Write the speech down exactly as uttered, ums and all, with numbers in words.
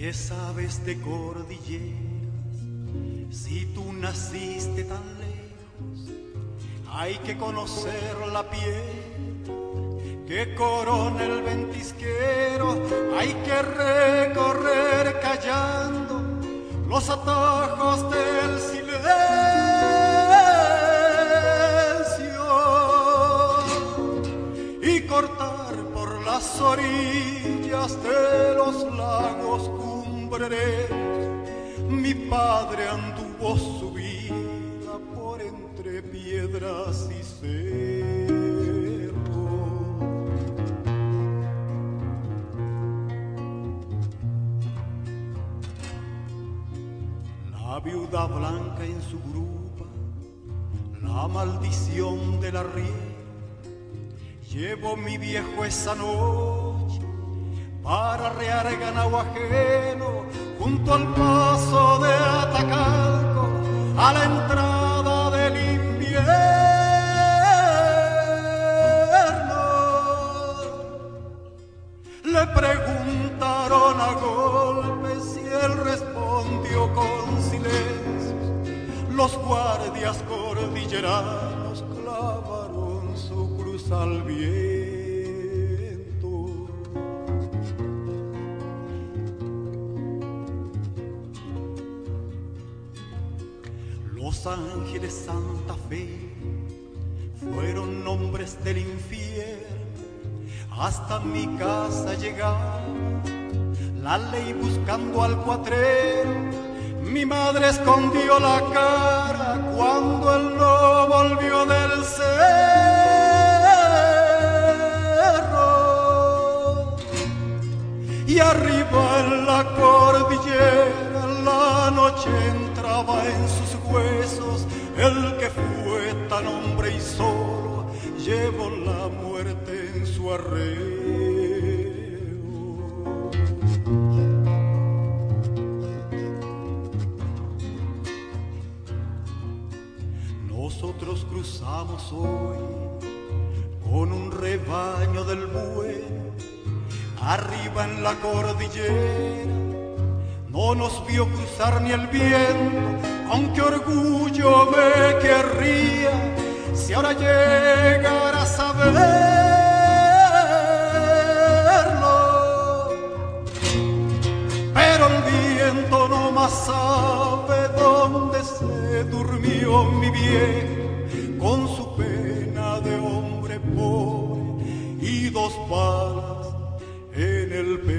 ¿Qué sabes de cordilleras si tú naciste tan lejos? Hay que conocer la piel que corona el ventisquero, hay que recorrer callando los atajos del silencio y cortar por las orillas de los lagos cumbreros. Mi padre anduvo su vida por entre piedras y cerros. La viuda blanca en su grupa, la maldición de la riera. Llevo mi viejo esa noche para arrear ganado ajeno junto al paso de Atacalco a la entrada del invierno. Le preguntaron a golpes y él respondió con silencio. Los guardias cordilleranos clavaron su cruz al viento. Los ángeles Santa Fe fueron nombres del infierno. Hasta mi casa llegaba la ley buscando al cuatrero. Mi madre escondió la cara cuando él no volvió del cerro. Y arriba en la cordillera la noche entraba en sus huesos. El que fue tan hombre y solo llevó la muerte en su arreo. Nosotros cruzamos hoy con un rebaño del bueno, arriba en la cordillera. No nos vio cruzar ni el viento, aunque orgullo me querría si ahora llegara a saberlo. Pero el viento no más sabe dónde se durmió mi viejo con su pena de hombre pobre y dos balas en el pecho.